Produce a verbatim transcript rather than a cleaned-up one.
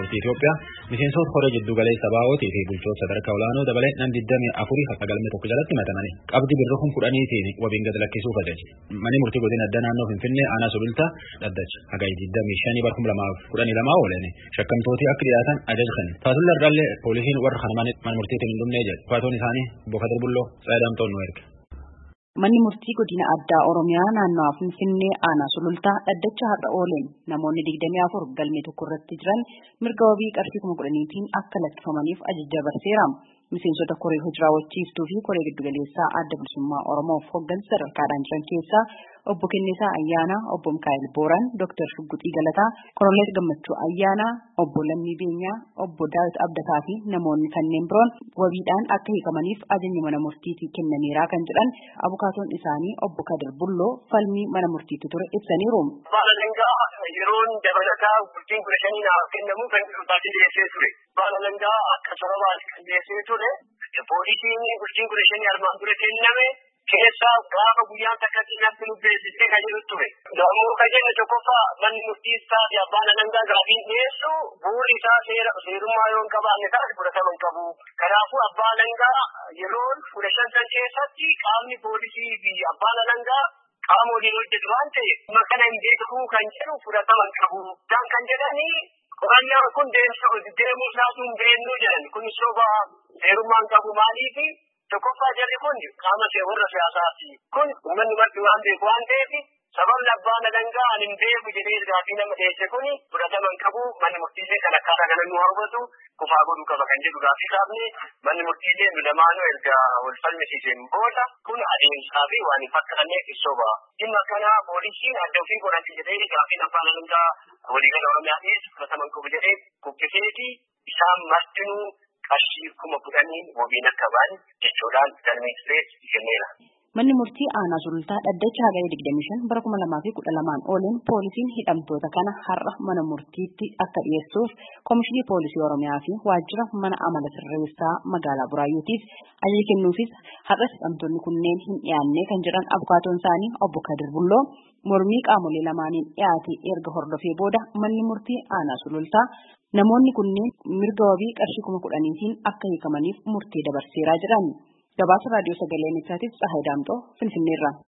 murtii Itoophiyaa miseensota hora jiddu galeessa baa'ootii fi bulchoota sadarkaa olaanoo dabalee nam digdamii afurii akka galme tokko jalatti himatamani. Qabdi birra kun kudhaniitiin wabiin gad lakkisuuf ajaje. Manni murtii godina addaa naannoo Finfinnee aanaa sulultaa dhaddacha hagayya digdamii shanii bara kuma lamaaf kudhanii lamaa oolani shakkamtooti akka dhiyaatan ajaja kan. Faatuun Lardaallee poolisiin warra kana mana murtiitiin hin dhumnee jedhe. Faatuun isaanii Bokadir Bulloo Saayidamtoon nu erge. Manni murtii godina addaa Oromiyaa naannoo Finfinnee aanaa sulultaa dhaddacha har'a ooleen namoonni digdamii afur galmee tokko irratti jiran mirga wabii qarshii kuma kudhaniitiin akka lakkifamaniif ajaja dabarseera. Miseensota koree hojiraawwachiiftuu fi koree giddugaleessaa adda bilisummaa Oromoof hooggansa sadarkaadhaan jiran keessaa obbo Kennisaa Ayyaanaa, obbo Mikaa'el Booraan, Dooktar Shugguxii Galataa, Koroneet Gammachuu Ayyaanaa, obbo Lammii Beenyaa, obbo Daawit Abdataa fi namoonni kanneen biroon wabiidhaan akka hiikamaniif ajajni mana murtiitii kennameeraa kan jedhan abukaatoon isaanii obbo Kadir Bulloo falmii mana murtiitti ture ibsaniiru. Yeroon dabalataa bultiin kudha shanii naaf kennamu kan dhufaatii dhiyeessee ture. Baalalangaa akka sababaas kan dhiyeessee ture. Poolisiin bultiin kudha shanii armaan dura kenname keessaa gaafa guyyaan takkatti natti nu beeksisee kan jiru ture. Yommuu kan jennu tokkoffaa manni murtii isaa fi abbaan alangaa gaafiin dhiyeessu bu'uurri isaa seera seerummaa yoo hin qabaanne taate fudhatama hin qabu. Kanaafuu abbaan alangaa yeroon kudha shan san keessatti qaamni poolisii fi abbaan alangaa qaama waliin hojjetu waan ta'eef makana hin beekuu kan jedhu fudhatama hin qabu. Isaan kan jedhanii qorannaan kun deemuu isaatu hin beeknu jedhan kun soba seerummaa hin qabu maaliifi tokkoffaa jarri kun qaama warra siyaasaati. Kun uummanni marti waan beeku waan ta'eef sababni abbaan alangaa ani hin beeku jedhee gaafii nama dhiyeesse kun fudhatama hin qabu. Manni murtiilee kan akkaataa kana nu hawwatu kufaa godhuu qaba kan jedhu gaafii kaafne manni murtiilee nu lamaanuu erga wal falmisiiseen booda kun adeemsaa fi waan hin fakkaanneef soba. Dhimma kana poolisiin adda ofii godhatti jedhee gaafiin abbaan alangaa waliigala Oromiyaa dhiyeessu fudhatama hin qabu jedhee kuffisee isaan martinuu qarshii kuma kudhanii wabiin akka ba'an jechuudhaan galmeessee kenneera. Manni murtii aanaa sulultaa dhaddacha hagayya digdamii shan bara kuma lamaa fi kudha lamaan ooleen poolisiin hidhamtoota kana har'a mana murtiitti akka dhiyeessuuf Koomishinii Poolisii Oromiyaa fi waajjira mana amala sirreessaa magaalaa Buraayyuutiif ajaja kennuufis har'as hidhamtoonni kunneen hin dhiyaanne kan jedhan abukaatoon isaanii obbo Kadir Bulloo mormii qaamolee lamaaniin dhiyaate erga hordofee booda manni murtii aanaa sulultaa namoonni kunneen mirga wabii qarshii kuma kudhaniitiin akka hiikamaniif murtee dabarseeraa jiran. Gabaasa raadiyoo sagalee Ameerikaatiif Tsahaay Daamxoo Finfinneerraa.